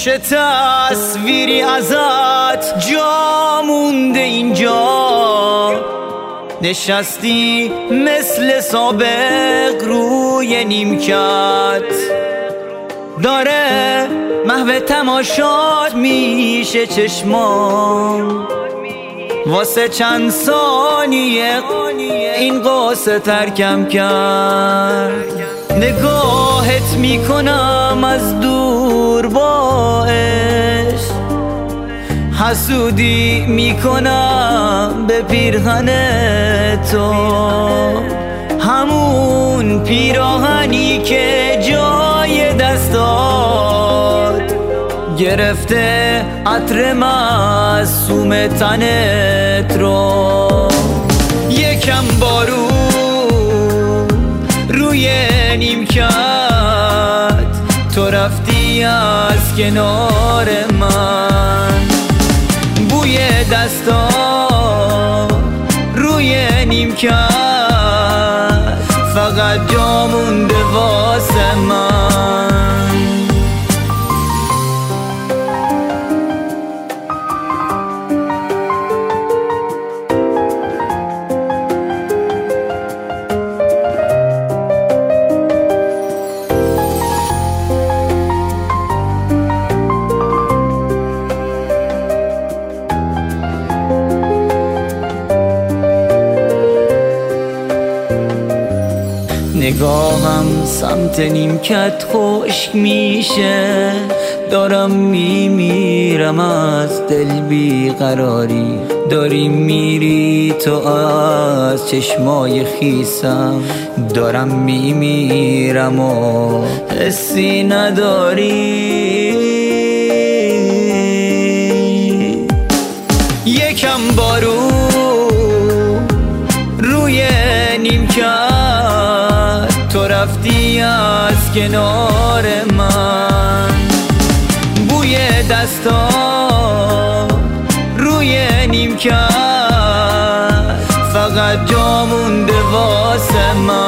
چه تصویری ازت جا مونده اینجا، نشستی مثل سابق روی نیمکت، داره محو تماشات میشه چشمام، واسه چند ثانیه این قصه ترکم کرد. نگاهت میکنم از دور با عشق، حسودی میکنم به پیرهن تو، همون پیراهنی که جای دستات گرفته عطر معصوم تنت رو. یکم بارون روی نیمکت، تو رفتی از کنار من، بوی دستا روی نیمکت، فقط جا مونده واسه من. نگاهم سمت نیمکت خشک میشه، دارم میمیرم از دل بیقراری، داری میری تو از چشمای خیسم، دارم میمیرم و حسی نداری. یکم بارون روی نیمکت، تو رفتی از کنار من، بوی دستا روی نیمکت، فقط جا مونده واسه من.